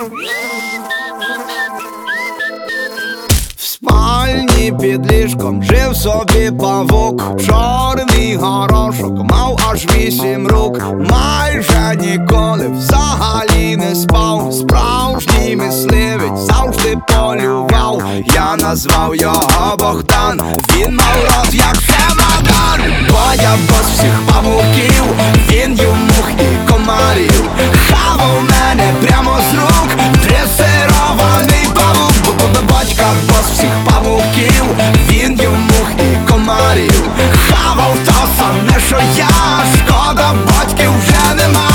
В спальні під ліжком жив собі павук. Чорний горошок мав аж 8 рук. Майже ніколи взагалі не спав. Справжній мисливець завжди полював. Я назвав його Богдан. Він мав рот як чемодан. Бо я бос всіх павуків. Він їв мух і комарів. Хавав мене прямо з рук. Дресирований павук. Батька бос всіх павуків. Він їв мух і комарів. Хавав то саме, що я. Шкода, батьків вже нема.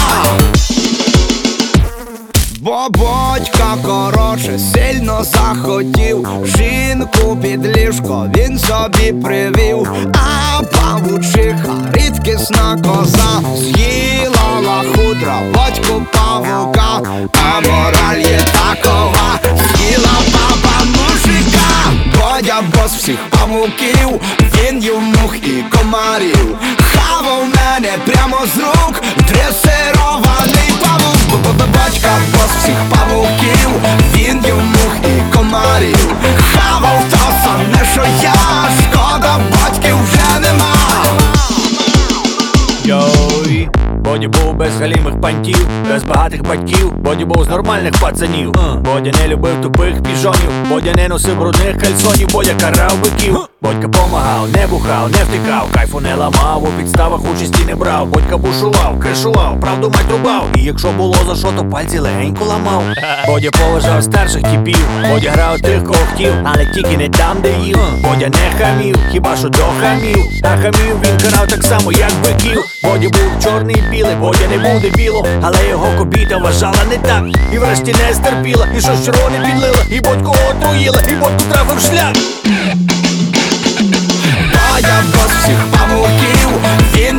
Бо батька, коротше, сильно захотів. Жінку під ліжко він собі привів. А павучиха, рідкісна коза, з'їла лахудра, батьку павука. А мораль є такова: з'їла баба мужика. Бодя бос всіх павуків. Він їв мух і комарів. Хавав мене прямо з рук. Дресирований павук. Батька бос всіх павуків. Він їв мух і комарів. Хавав то саме, що я. Шкода, батьків вже нема. Йой, Бодя був без галімих пантів, без багатих батьків. Бодя був з нормальних пацанів. Бодя не любив тупих піжонів. Бодя не носив брудних кальсонів. Бодя карав биків. Бодька помагав, не бухав, не втикав, кайфу не ламав, у підставах участі не брав. Бодька бушував, кришував, правду мать рубав. І якщо було за що, то пальці легенько ламав. Бодя поважав старших типів. Бодя грав тих, кого хотів, але тільки не там, де їв. Бодя не хамів, хіба що до хамів. А хамів він карав так само, як биків. Бодя був чорний і білий, Бодя не був дебілом, але його кобіта вважала не так. І врешті не стерпіла, і щось червоне підлила, і Бодьку отруїла, і Бодьку трафив шлях. Я бос всіх павуків. Він